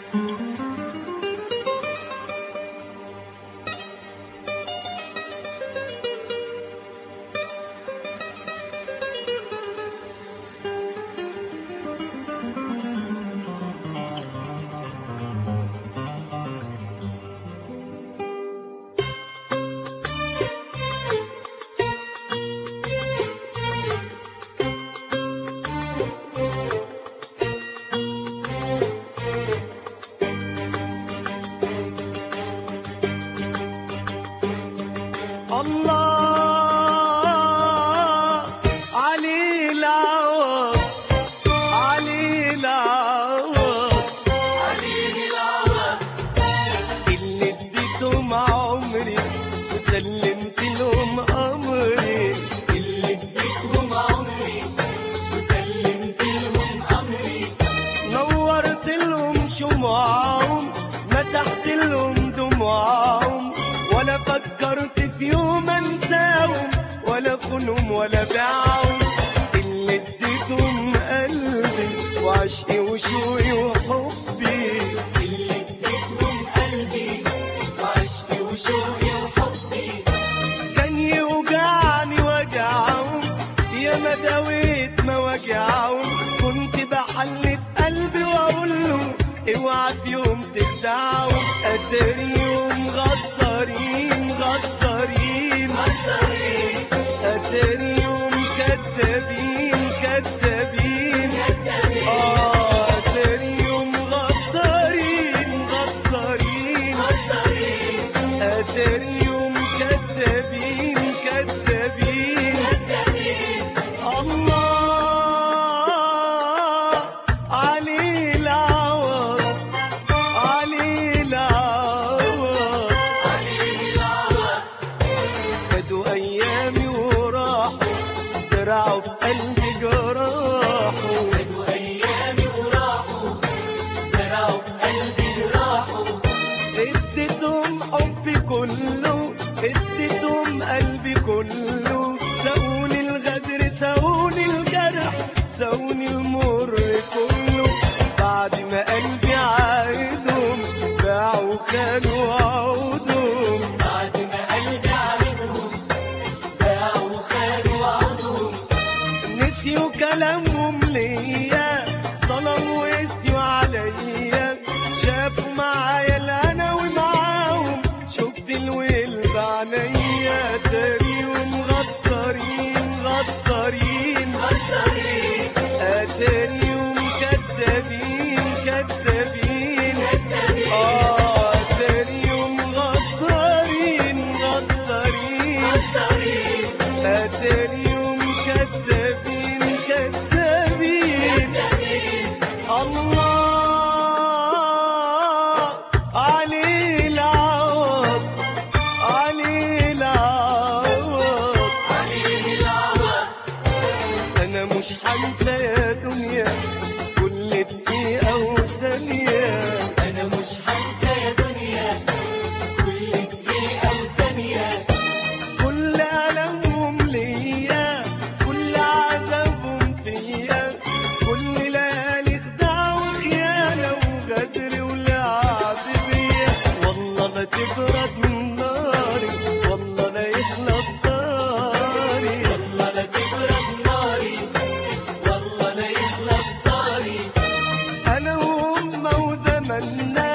الله علي العوض، علي العوض، علي العوض، اللي اديتهم عمري وسلمت لهم امري، اللي اديتهم عمري وسلمت لهم امري، نورت لهم شموعهم مسحت لهم دموعهم، ولا فكرت في يوم انساهم ولا خونهم ولا باعهم، اللي اديتهم قلبي وعشقي وشوقي وحبي، اللي اديتهم قلبي وعشقي وشوقي وحبي، كان يوجعني وجعهم يا ما داويت مواجعهم، كنت بحلف قلبي واقول له اوعى في يوم تخدعهم، اتاريهم غدارين غدارين غدارين، اتاريهم كدابين كدابين اتاريهم غدارين غدارين غدارين، اتاريهم كدابين كدابين كدابين. الله علي العوض، علي العوض، علي العوض، خدوا ايامي وراحوا زرعوا في قلبي جراحوا، خدوا ايامي وراحوا زرعوا في قلبي جراحوا، اديتهم حبي كله اديتهم قلبي كله، ساقوني الغدر ساقوني الجرح ساقوني المر كله، بعد ما قلبي عايدهم باعوا خانوا عودهم، بعد ما قلبي عايدهم باعوا خانوا عودهم، نسيوا كلامهم ليا ظلموا وقسيوا عليا، شافوا معايا الانا ومعاهم شفت الويل بعينيا، اتاريهم غدارين غدارين غدارين، اتاريهم كدابين كدابين اتاريهم غدارين غدارين غدارين، اتاريهم كدابين كدابين. الله علي العوض، علي العوض، علي العوض، انا مش هنسى يا دنيا كل دقيقة وثانية، انا مش هنسى يا دنيا كل دقيقة وثانية، كل ألمهم ليا كل عذابهم فيا، كل ليالي خداع وخيانة وغدر ولعب بيا، والله ما تبرد ناري والله لا يخلص طاري، والله لا تبرد ناري والله لا يخلص طاري، انا وهم وزماننا